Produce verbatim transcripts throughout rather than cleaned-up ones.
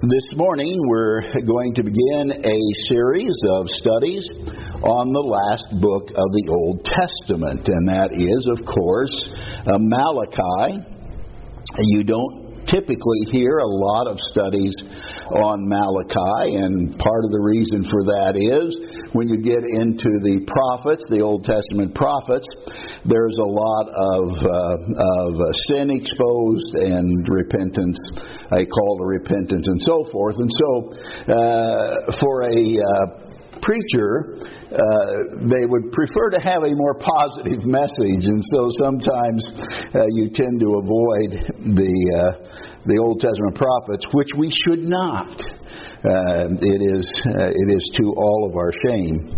This morning we're going to begin a series of studies on the last book of the Old Testament, and that is, of course, uh, Malachi. You don't typically hear a lot of studies on Malachi, and part of the reason for that is when you get into the prophets, the Old Testament prophets, there's a lot of uh, of uh, sin exposed and repentance, a call to repentance and so forth. And so uh, for a uh, preacher, uh, they would prefer to have a more positive message, and so sometimes uh, you tend to avoid the uh, the Old Testament prophets, which we should not. Uh, it is uh, it is to all of our shame.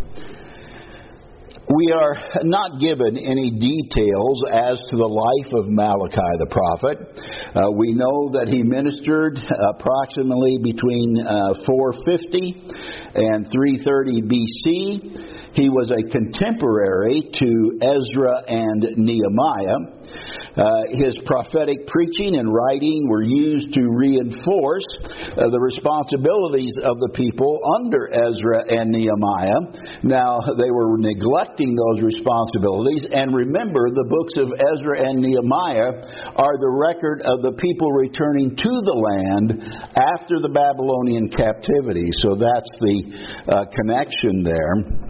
We are not given any details as to the life of Malachi the prophet. Uh, we know that he ministered approximately between uh, four fifty and three thirty B C. He was a contemporary to Ezra and Nehemiah. Uh, his prophetic preaching and writing were used to reinforce uh, the responsibilities of the people under Ezra and Nehemiah. Now, they were neglecting those responsibilities, and remember, the books of Ezra and Nehemiah are the record of the people returning to the land after the Babylonian captivity. So that's the uh, connection there.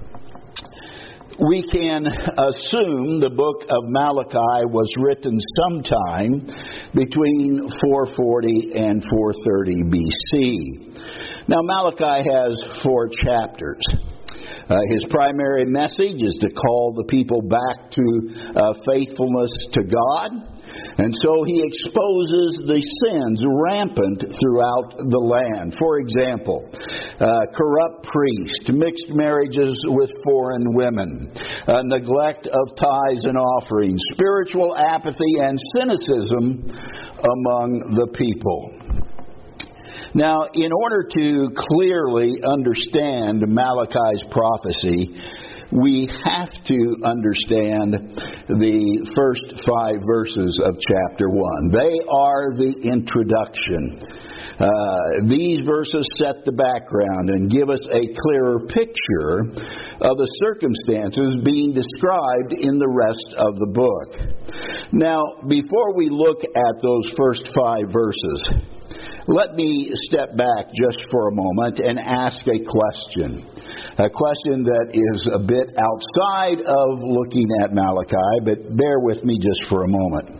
We can assume the book of Malachi was written sometime between four forty and four thirty B C. Now, Malachi has four chapters. Uh, his primary message is to call the people back to uh, faithfulness to God. And so he exposes the sins rampant throughout the land. For example, uh, corrupt priests, mixed marriages with foreign women, uh, neglect of tithes and offerings, spiritual apathy and cynicism among the people. Now, in order to clearly understand Malachi's prophecy, we have to understand the first five verses of chapter one. They are the introduction. Uh, these verses set the background and give us a clearer picture of the circumstances being described in the rest of the book. Now, before we look at those first five verses, let me step back just for a moment and ask a question. A question that is a bit outside of looking at Malachi, but bear with me just for a moment.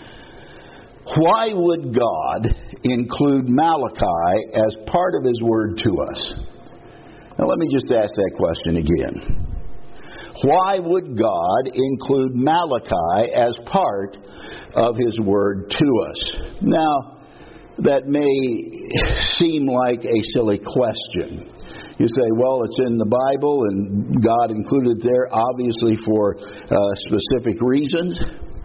Why would God include Malachi as part of His Word to us? Now let me just ask that question again. Why would God include Malachi as part of His Word to us? Now, that may seem like a silly question. You say, well, it's in the Bible and God included it there obviously for uh, specific reasons.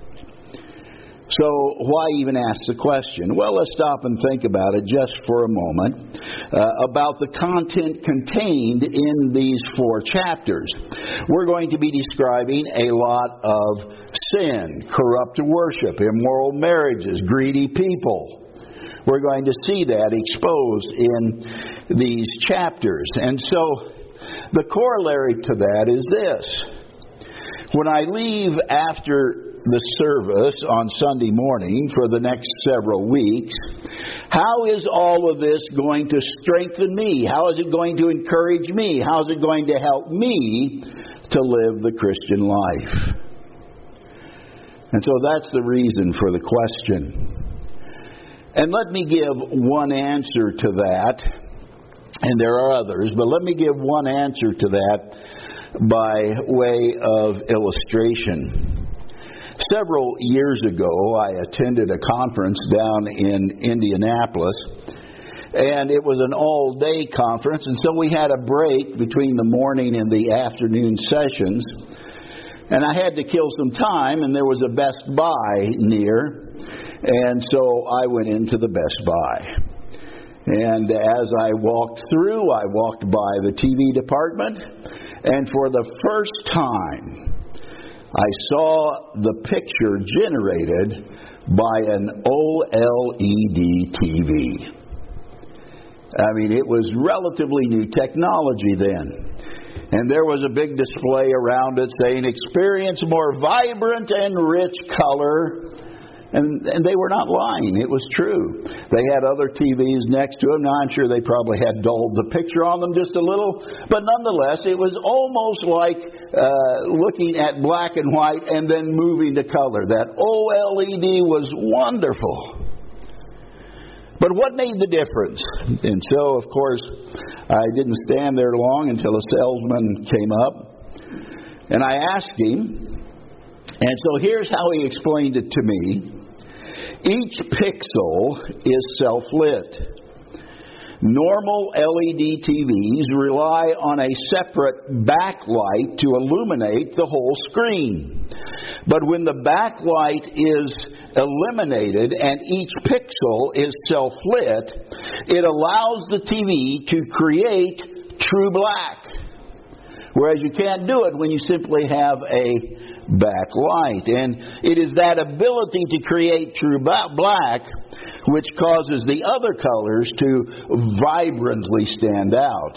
So why even ask the question? Well, let's stop and think about it just for a moment uh, about the content contained in these four chapters. We're going to be describing a lot of sin, corrupt worship, immoral marriages, greedy people. We're going to see that exposed in these chapters. And so the corollary to that is this. When I leave after the service on Sunday morning for the next several weeks, how is all of this going to strengthen me? How is it going to encourage me? How is it going to help me to live the Christian life? And so that's the reason for the question. And let me give one answer to that, and there are others, but let me give one answer to that by way of illustration. Several years ago, I attended a conference down in Indianapolis, and it was an all-day conference, and so we had a break between the morning and the afternoon sessions, and I had to kill some time, and there was a Best Buy near. And so I went into the Best Buy. And as I walked through, I walked by the T V department. And for the first time, I saw the picture generated by an O L E D T V. I mean, it was relatively new technology then. And there was a big display around it saying, experience more vibrant and rich color. And, and they were not lying. It was true. They had other T Vs next to them. Now, I'm sure they probably had dulled the picture on them just a little. But nonetheless, it was almost like uh, looking at black and white and then moving to color. That O L E D was wonderful. But what made the difference? And so, of course, I didn't stand there long until a salesman came up. And I asked him. And so here's how he explained it to me. Each pixel is self-lit. Normal L E D T Vs rely on a separate backlight to illuminate the whole screen. But when the backlight is eliminated and each pixel is self-lit, it allows the T V to create true black. Whereas you can't do it when you simply have a backlight. And it is that ability to create true black which causes the other colors to vibrantly stand out.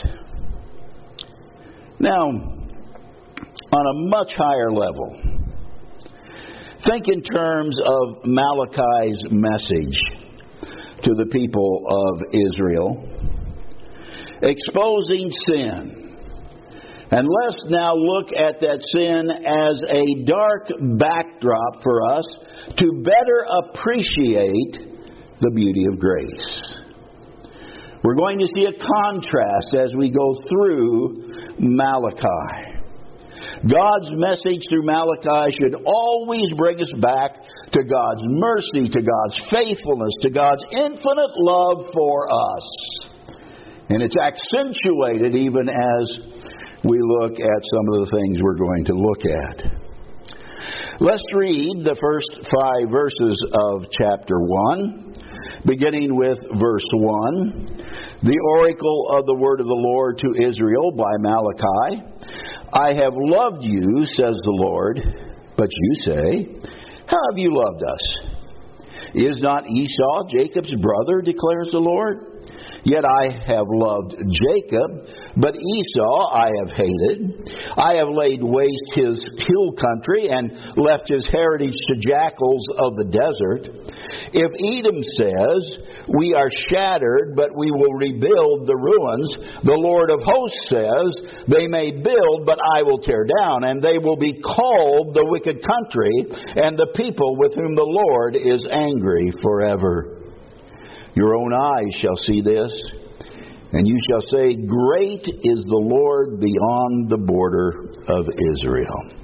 Now, on a much higher level, think in terms of Malachi's message to the people of Israel, exposing sin. And let's now look at that sin as a dark backdrop for us to better appreciate the beauty of grace. We're going to see a contrast as we go through Malachi. God's message through Malachi should always bring us back to God's mercy, to God's faithfulness, to God's infinite love for us. And it's accentuated even as we look at some of the things we're going to look at. Let's read the first five verses of chapter one, beginning with verse one. The oracle of the word of the Lord to Israel by Malachi. I have loved you, says the Lord, but you say, how have you loved us? Is not Esau Jacob's brother, declares the Lord? Yet I have loved Jacob, but Esau I have hated. I have laid waste his hill country and left his heritage to jackals of the desert. If Edom says, we are shattered, but we will rebuild the ruins, the Lord of hosts says, they may build, but I will tear down, and they will be called the wicked country, and the people with whom the Lord is angry forever. Your own eyes shall see this, and you shall say, great is the Lord beyond the border of Israel.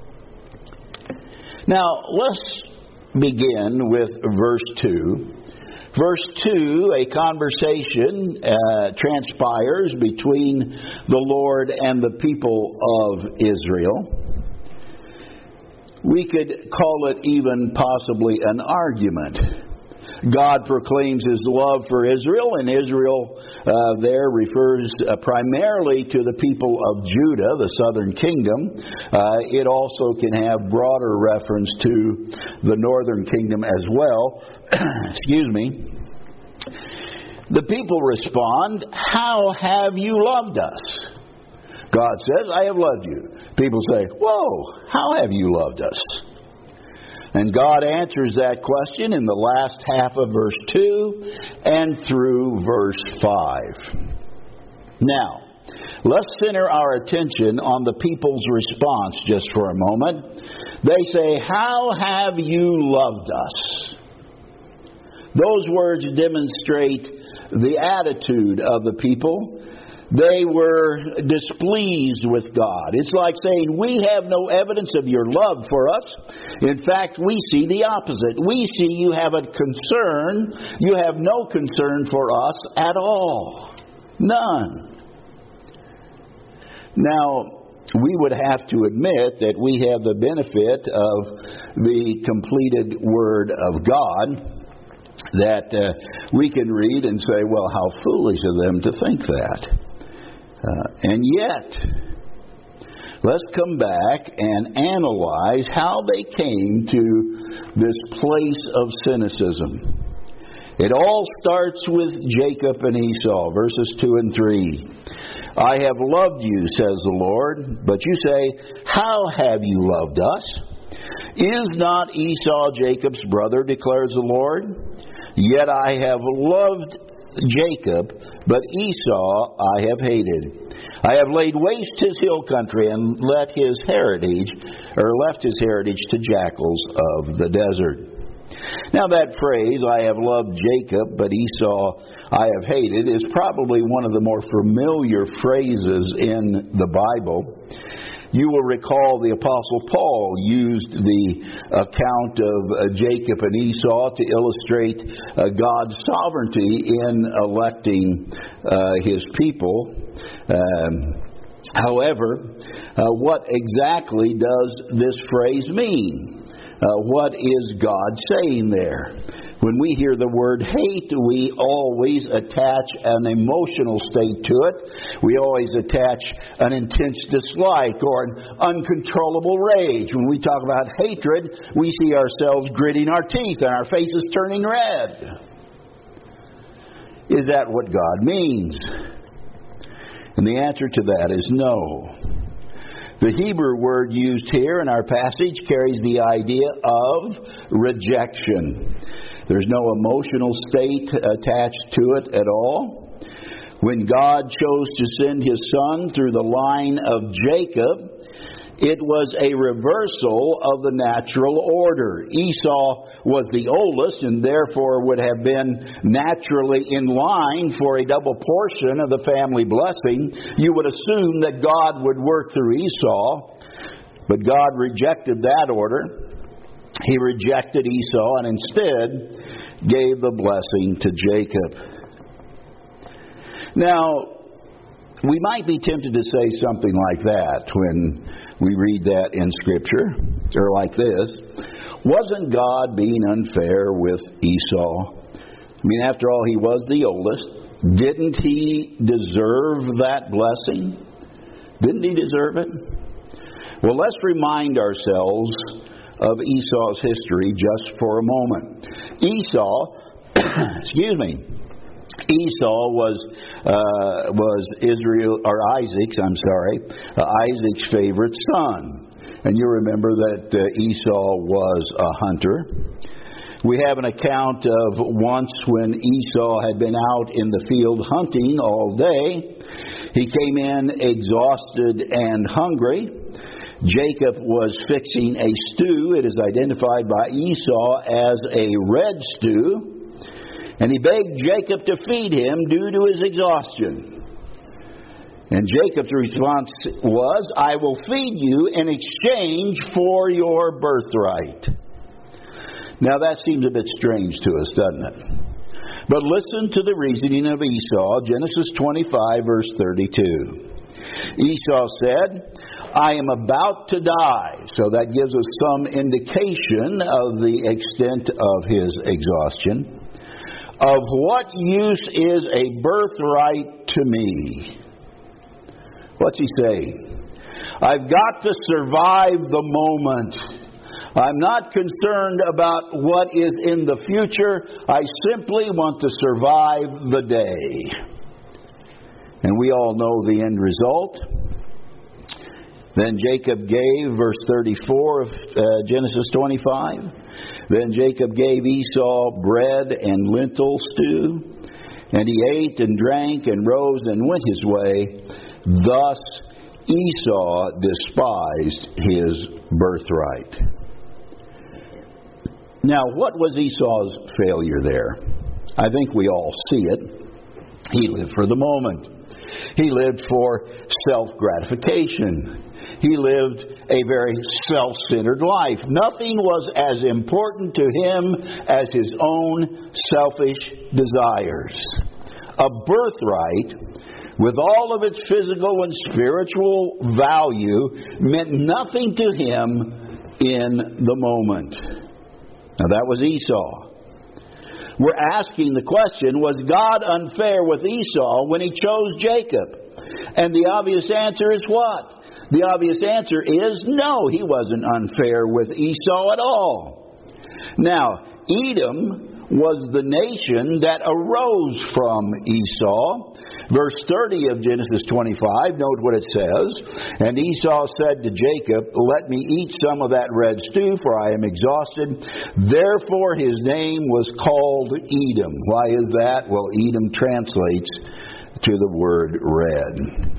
Now, let's begin with verse two. Verse two, a conversation uh, transpires between the Lord and the people of Israel. We could call it even possibly an argument. God proclaims His love for Israel, and Israel uh, there refers uh, primarily to the people of Judah, the southern kingdom. Uh, it also can have broader reference to the northern kingdom as well. Excuse me. The people respond, how have you loved us? God says, I have loved you. People say, whoa, how have you loved us? And God answers that question in the last half of verse two and through verse five. Now, let's center our attention on the people's response just for a moment. They say, how have you loved us? Those words demonstrate the attitude of the people. They were displeased with God. It's like saying, we have no evidence of your love for us. In fact, we see the opposite. We see you have a concern. You have no concern for us at all. None. Now, we would have to admit that we have the benefit of the completed Word of God, that uh, we can read and say, well, how foolish of them to think that. Uh, and yet, let's come back and analyze how they came to this place of cynicism. It all starts with Jacob and Esau, verses two and three. I have loved you, says the Lord, but you say, how have you loved us? Is not Esau Jacob's brother, declares the Lord? Yet I have loved Jacob, but Esau I have hated. I have laid waste his hill country and let his heritage, or left his heritage to jackals of the desert. Now that phrase, I have loved Jacob, but Esau I have hated, is probably one of the more familiar phrases in the Bible. You will recall the Apostle Paul used the account of uh, Jacob and Esau to illustrate uh, God's sovereignty in electing uh, His people. Um, however, uh, what exactly does this phrase mean? Uh, what is God saying there? When we hear the word hate, we always attach an emotional state to it. We always attach an intense dislike or an uncontrollable rage. When we talk about hatred, we see ourselves gritting our teeth and our faces turning red. Is that what God means? And the answer to that is no. The Hebrew word used here in our passage carries the idea of rejection. There's no emotional state attached to it at all. When God chose to send His Son through the line of Jacob, it was a reversal of the natural order. Esau was the oldest and therefore would have been naturally in line for a double portion of the family blessing. You would assume that God would work through Esau, but God rejected that order. He rejected Esau and instead gave the blessing to Jacob. Now, we might be tempted to say something like that when we read that in Scripture, or like this. Wasn't God being unfair with Esau? I mean, after all, he was the oldest. Didn't he deserve that blessing? Didn't he deserve it? Well, let's remind ourselves of Esau's history just for a moment. Esau, excuse me, Esau was uh, was Israel or Isaac's. I'm sorry, uh, Isaac's favorite son, and you remember that uh, Esau was a hunter. We have an account of once when Esau had been out in the field hunting all day. He came in exhausted and hungry. Jacob was fixing a stew. It is identified by Esau as a red stew. And he begged Jacob to feed him due to his exhaustion. And Jacob's response was, I will feed you in exchange for your birthright. Now that seems a bit strange to us, doesn't it? But listen to the reasoning of Esau, Genesis twenty-five, verse thirty-two. Esau said, I am about to die. So that gives us some indication of the extent of his exhaustion. Of what use is a birthright to me? What's he saying? I've got to survive the moment. I'm not concerned about what is in the future. I simply want to survive the day. And we all know the end result. Then Jacob gave, verse thirty-four of uh, Genesis twenty-five. Then Jacob gave Esau bread and lentil stew, and he ate and drank and rose and went his way. Thus Esau despised his birthright. Now, what was Esau's failure there? I think we all see it. He lived for the moment. He lived for self-gratification. He lived a very self-centered life. Nothing was as important to him as his own selfish desires. A birthright, with all of its physical and spiritual value, meant nothing to him in the moment. Now that was Esau. We're asking the question, was God unfair with Esau when he chose Jacob? And the obvious answer is what? The obvious answer is no, he wasn't unfair with Esau at all. Now, Edom was the nation that arose from Esau. Verse thirty of Genesis twenty-five, note what it says. And Esau said to Jacob, let me eat some of that red stew, for I am exhausted. Therefore his name was called Edom. Why is that? Well, Edom translates to the word red.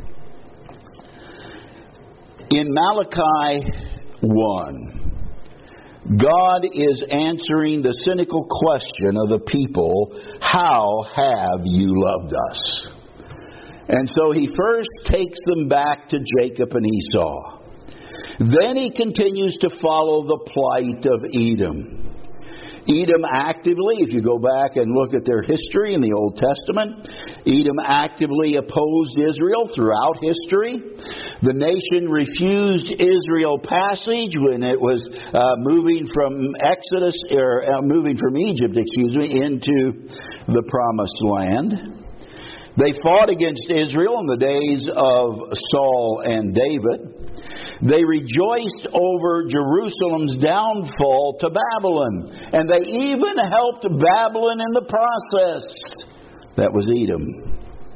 In Malachi one, God is answering the cynical question of the people, how have you loved us? And so he first takes them back to Jacob and Esau. Then he continues to follow the plight of Edom. Edom actively, if you go back and look at their history in the Old Testament, Edom actively opposed Israel throughout history. The nation refused Israel passage when it was uh, moving from Exodus, or uh, moving from Egypt, excuse me, into the Promised Land. They fought against Israel in the days of Saul and David. They rejoiced over Jerusalem's downfall to Babylon. And they even helped Babylon in the process. That was Edom.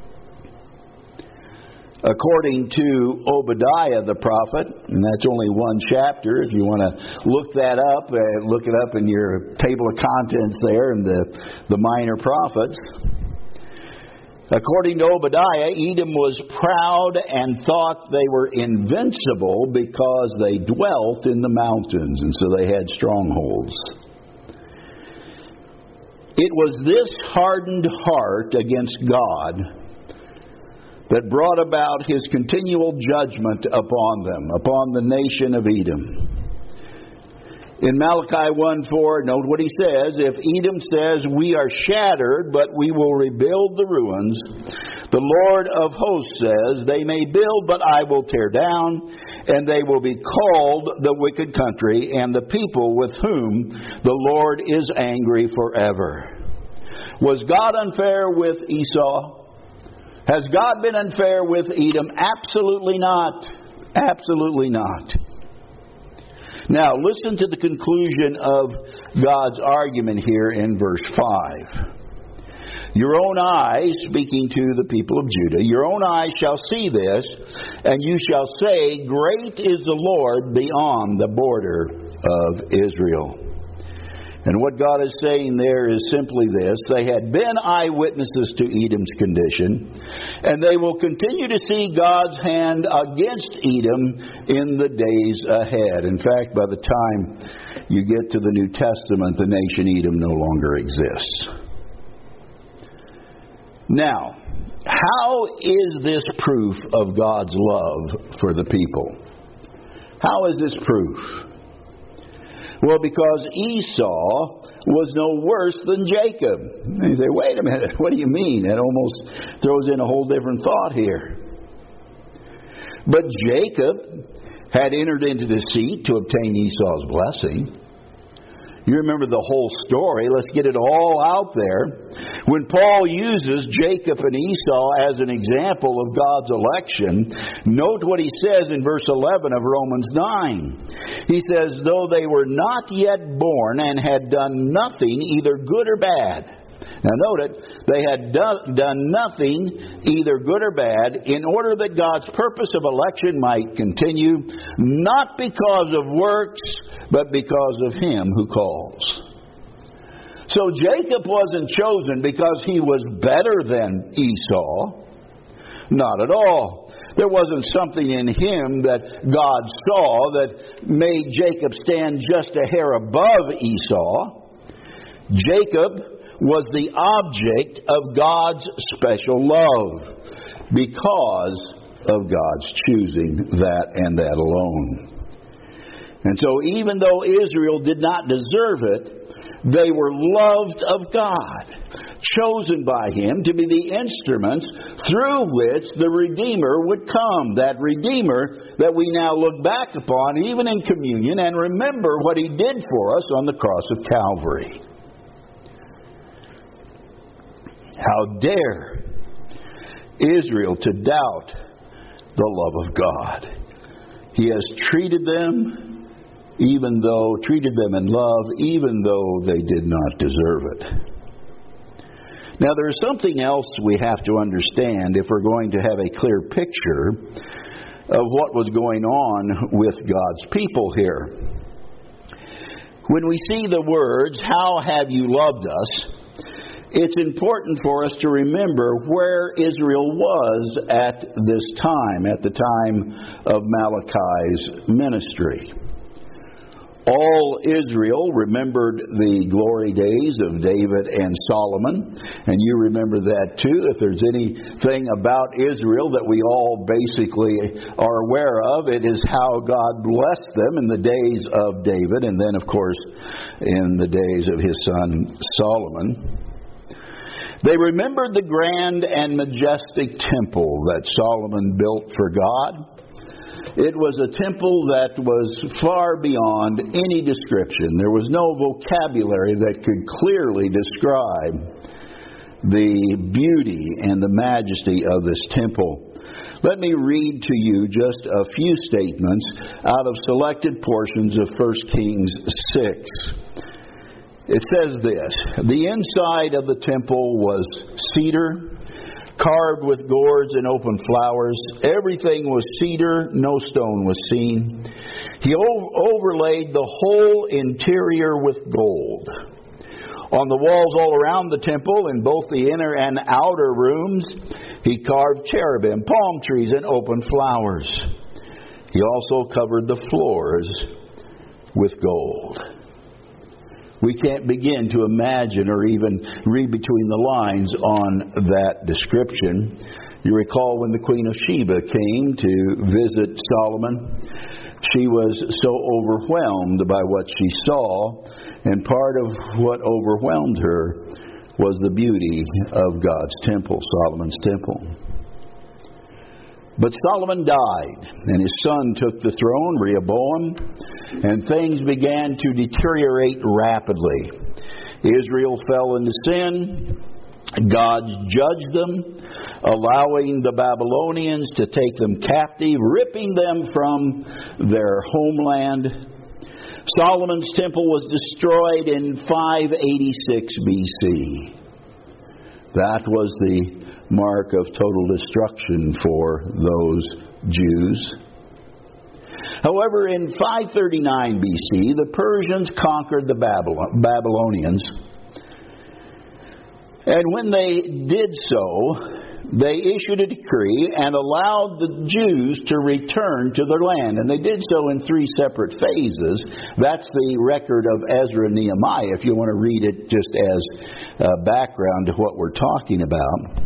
According to Obadiah the prophet, and that's only one chapter, if you want to look that up, uh, look it up in your table of contents there in the, the minor prophets. According to Obadiah, Edom was proud and thought they were invincible because they dwelt in the mountains, and so they had strongholds. It was this hardened heart against God that brought about his continual judgment upon them, upon the nation of Edom. In Malachi one four, note what he says. If Edom says, we are shattered, but we will rebuild the ruins, the Lord of hosts says, they may build, but I will tear down, and they will be called the wicked country, and the people with whom the Lord is angry forever. Was God unfair with Esau? Has God been unfair with Edom? Absolutely not. Absolutely not. Now, listen to the conclusion of God's argument here in verse five. Your own eyes, speaking to the people of Judah, your own eyes shall see this, and you shall say, great is the Lord beyond the border of Israel. And what God is saying there is simply this. They had been eyewitnesses to Edom's condition, and they will continue to see God's hand against Edom in the days ahead. In fact, by the time you get to the New Testament, the nation Edom no longer exists. Now, how is this proof of God's love for the people? How is this proof? Well, because Esau was no worse than Jacob. And you say, wait a minute, what do you mean? That almost throws in a whole different thought here. But Jacob had entered into deceit to obtain Esau's blessing. You remember the whole story. Let's get it all out there. When Paul uses Jacob and Esau as an example of God's election, note what he says in verse eleven of Romans nine. He says, though they were not yet born and had done nothing, either good or bad. Now note it, they had do- done nothing, either good or bad, in order that God's purpose of election might continue, not because of works, but because of Him who calls. So Jacob wasn't chosen because he was better than Esau. Not at all. There wasn't something in him that God saw that made Jacob stand just a hair above Esau. Jacob was the object of God's special love because of God's choosing that and that alone. And so even though Israel did not deserve it, they were loved of God, chosen by Him to be the instruments through which the Redeemer would come. That Redeemer that we now look back upon even in communion and remember what He did for us on the cross of Calvary. How dare Israel to doubt the love of God? He has treated them even though, treated them in love, even though they did not deserve it. Now, there's something else we have to understand if we're going to have a clear picture of what was going on with God's people here. When we see the words, "How have you loved us?" it's important for us to remember where Israel was at this time, at the time of Malachi's ministry. All Israel remembered the glory days of David and Solomon, and you remember that too. If there's anything about Israel that we all basically are aware of, it is how God blessed them in the days of David, and then, of course, in the days of his son Solomon. They remembered the grand and majestic temple that Solomon built for God. It was a temple that was far beyond any description. There was no vocabulary that could clearly describe the beauty and the majesty of this temple. Let me read to you just a few statements out of selected portions of First Kings six. It says this: "The inside of the temple was cedar, carved with gourds and open flowers. Everything was cedar, no stone was seen. He overlaid the whole interior with gold. On the walls all around the temple, in both the inner and outer rooms, he carved cherubim, palm trees, and open flowers. He also covered the floors with gold." We can't begin to imagine or even read between the lines on that description. You recall when the Queen of Sheba came to visit Solomon, she was so overwhelmed by what she saw, and part of what overwhelmed her was the beauty of God's temple, Solomon's temple. But Solomon died, and his son took the throne, Rehoboam, and things began to deteriorate rapidly. Israel fell into sin. God judged them, allowing the Babylonians to take them captive, ripping them from their homeland. Solomon's temple was destroyed in five eighty-six B C. That was the mark of total destruction for those Jews. However, in five thirty-nine B C, the Persians conquered the Babylonians. And when they did so, they issued a decree and allowed the Jews to return to their land. And they did so in three separate phases. That's the record of Ezra and Nehemiah, if you want to read it just as a background to what we're talking about.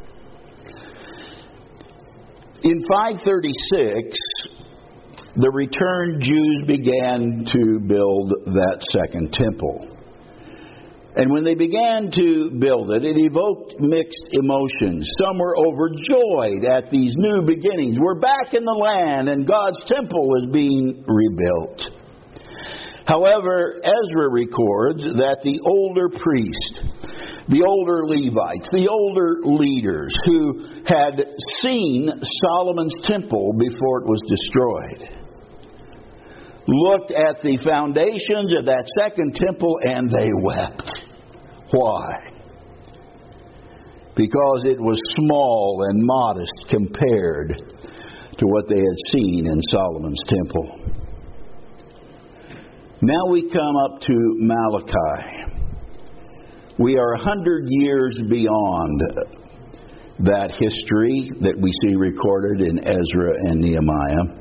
In five thirty-six, the returned Jews began to build that second temple. And when they began to build it, it evoked mixed emotions. Some were overjoyed at these new beginnings. We're back in the land and God's temple is being rebuilt. However, Ezra records that the older priests, the older Levites, the older leaders who had seen Solomon's temple before it was destroyed, looked at the foundations of that second temple and they wept. Why? Because it was small and modest compared to what they had seen in Solomon's temple. Now we come up to Malachi. We are a hundred years beyond that history that we see recorded in Ezra and Nehemiah.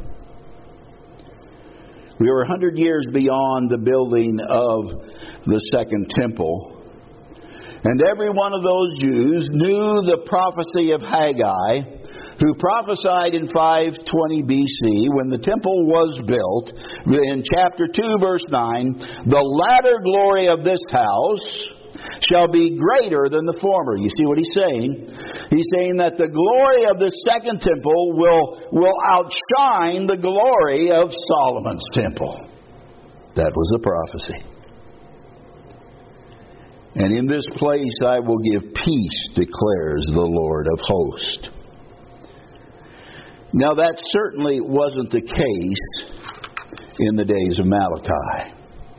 We are a hundred years beyond the building of the second temple. And every one of those Jews knew the prophecy of Haggai, who prophesied in five twenty B C when the temple was built, in chapter two, verse nine, "The latter glory of this house shall be greater than the former." You see what he's saying? He's saying that the glory of the second temple will, will outshine the glory of Solomon's temple. That was the prophecy. "And in this place I will give peace, declares the Lord of hosts." Now that certainly wasn't the case in the days of Malachi.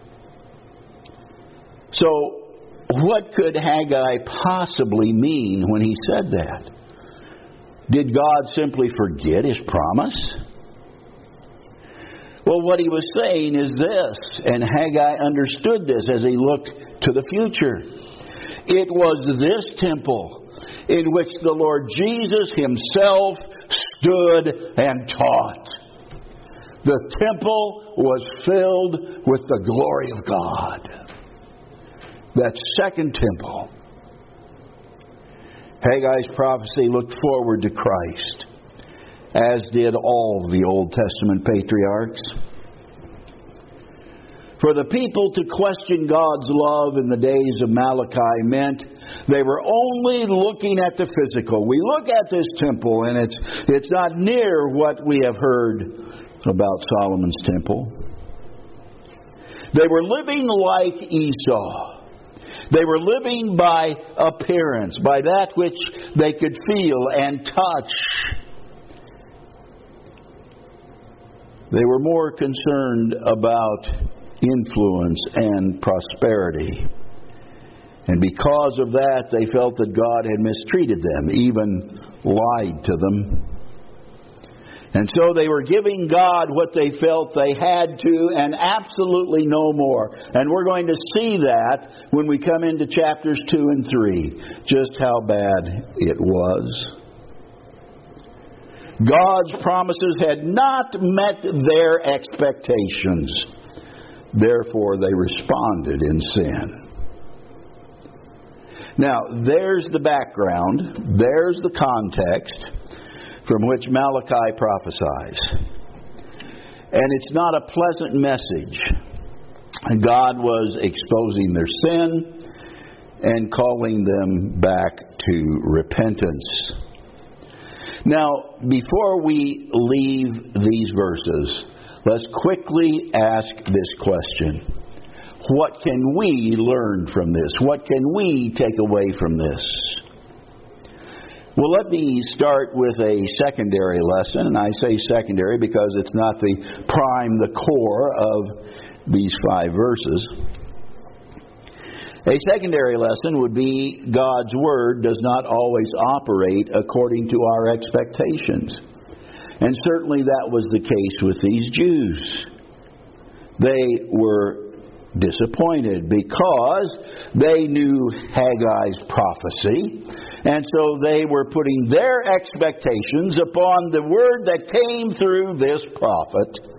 So, what could Haggai possibly mean when he said that? Did God simply forget His promise? Well, what he was saying is this, and Haggai understood this as he looked to the future. It was this temple in which the Lord Jesus Himself stood and taught. The temple was filled with the glory of God. That second temple. Haggai's prophecy looked forward to Christ, as did all the Old Testament patriarchs. For the people to question God's love in the days of Malachi meant they were only looking at the physical. We look at this temple and it's it's not near what we have heard about Solomon's temple. They were living like Esau. They were living by appearance, by that which they could feel and touch. They were more concerned about influence and prosperity. And because of that, they felt that God had mistreated them, even lied to them. And so they were giving God what they felt they had to and absolutely no more. And we're going to see that when we come into chapters two and three, just how bad it was. God's promises had not met their expectations. Therefore, they responded in sin. Now, there's the background. There's the context from which Malachi prophesies. And it's not a pleasant message. God was exposing their sin and calling them back to repentance. Now, before we leave these verses, let's quickly ask this question. What can we learn from this? What can we take away from this? Well, let me start with a secondary lesson, and I say secondary because it's not the prime, the core of these five verses. A secondary lesson would be God's Word does not always operate according to our expectations. And certainly that was the case with these Jews. They were disappointed because they knew Haggai's prophecy. And so they were putting their expectations upon the word that came through this prophet.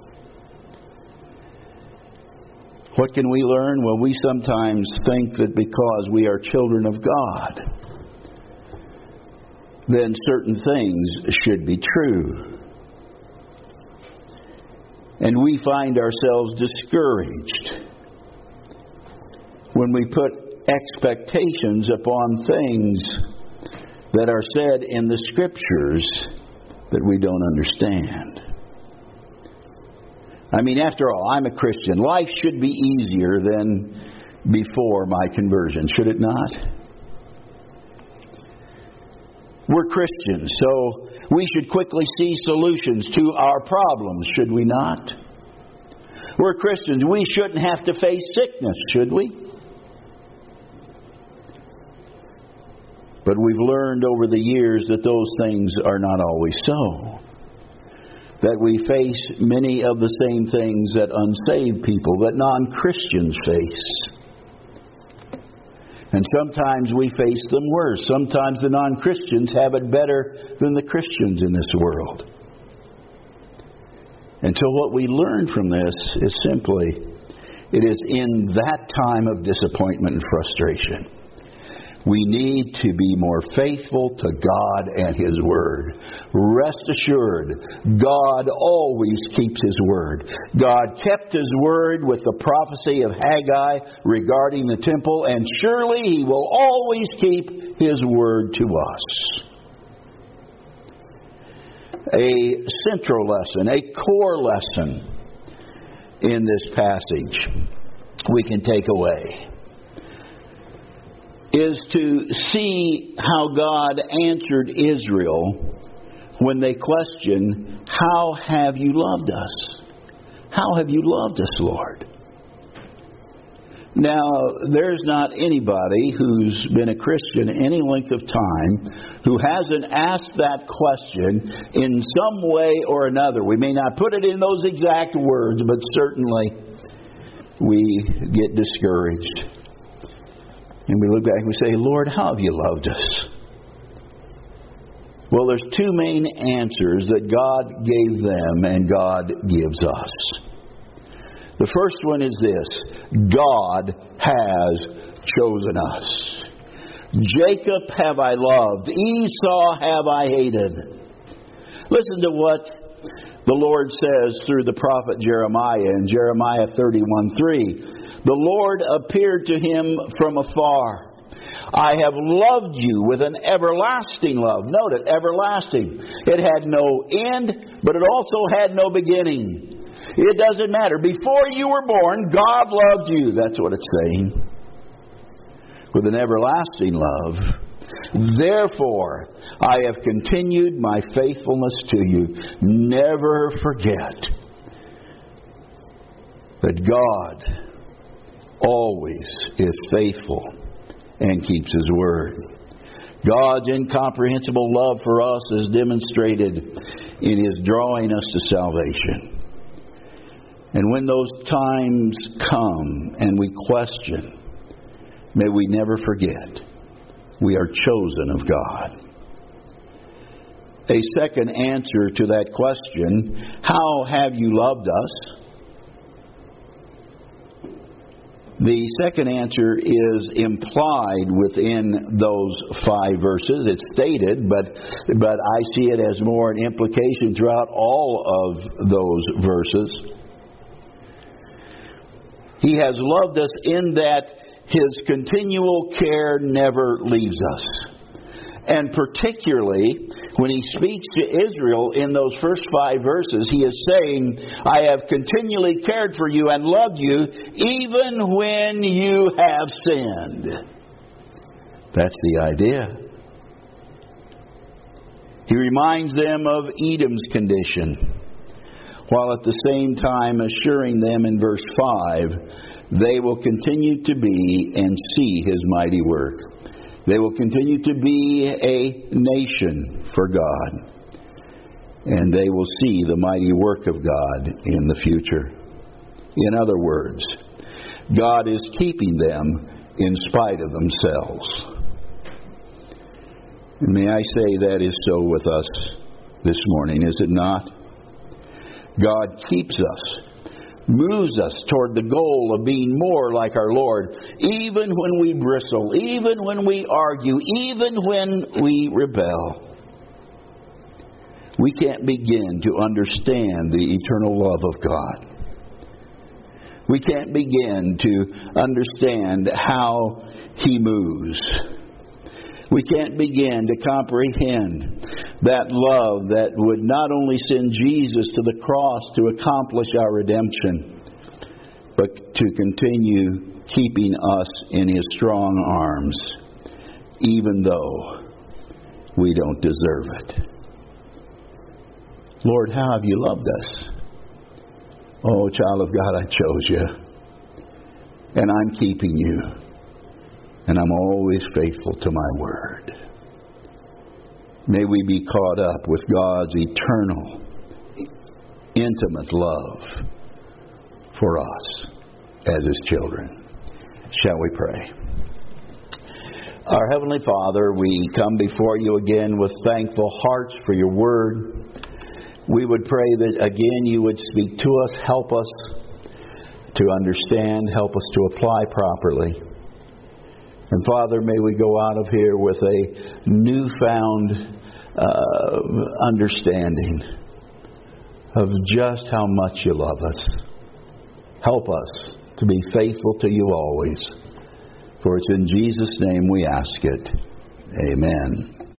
What can we learn? Well, we sometimes think that because we are children of God, then certain things should be true. And we find ourselves discouraged when we put expectations upon things that are said in the Scriptures that we don't understand. I mean, after all, I'm a Christian. Life should be easier than before my conversion, should it not? We're Christians, so we should quickly see solutions to our problems, should we not? We're Christians. We shouldn't have to face sickness, should we? But we've learned over the years that those things are not always so. That we face many of the same things that unsaved people, that non-Christians face. And sometimes we face them worse. Sometimes the non-Christians have it better than the Christians in this world. And so what we learn from this is simply, it is in that time of disappointment and frustration we need to be more faithful to God and His Word. Rest assured, God always keeps His Word. God kept His Word with the prophecy of Haggai regarding the temple, and surely He will always keep His Word to us. A central lesson, a core lesson in this passage we can take away is to see how God answered Israel when they questioned, "How have you loved us? how have you loved us, Lord? Now, there's not anybody who's been a Christian any length of time who hasn't asked that question in some way or another. We may not put it in those exact words, but certainly we get discouraged. And we look back and we say, Lord, how have you loved us? Well, there's two main answers that God gave them and God gives us. The first one is this: God has chosen us. Jacob have I loved, Esau have I hated. Listen to what the Lord says through the prophet Jeremiah in Jeremiah thirty-one three. The Lord appeared to him from afar. I have loved you with an everlasting love. Note it, everlasting. It had no end, but it also had no beginning. It doesn't matter. Before you were born, God loved you. That's what it's saying. With an everlasting love. Therefore, I have continued my faithfulness to you. Never forget that God always is faithful and keeps His word. God's incomprehensible love for us is demonstrated in His drawing us to salvation. And when those times come and we question, may we never forget we are chosen of God. A second answer to that question, how have you loved us? The second answer is implied within those five verses. It's stated, but but I see it as more an implication throughout all of those verses. He has loved us in that His continual care never leaves us. And particularly, when He speaks to Israel in those first five verses, He is saying, I have continually cared for you and loved you, even when you have sinned. That's the idea. He reminds them of Edom's condition, while at the same time assuring them in verse five, they will continue to be and see His mighty work. They will continue to be a nation for God. And they will see the mighty work of God in the future. In other words, God is keeping them in spite of themselves. And may I say that is so with us this morning, is it not? God keeps us, moves us toward the goal of being more like our Lord, even when we bristle, even when we argue, even when we rebel. We can't begin to understand the eternal love of God. We can't begin to understand how He moves. We can't begin to comprehend that love that would not only send Jesus to the cross to accomplish our redemption, but to continue keeping us in His strong arms, even though we don't deserve it. Lord, how have you loved us? Oh, child of God, I chose you. And I'm keeping you. And I'm always faithful to my word. May we be caught up with God's eternal, intimate love for us as His children. Shall we pray? Our Heavenly Father, we come before you again with thankful hearts for your word. We would pray that again you would speak to us, help us to understand, help us to apply properly. And Father, may we go out of here with a newfound uh, understanding of just how much you love us. Help us to be faithful to you always. For it's in Jesus' name we ask it. Amen.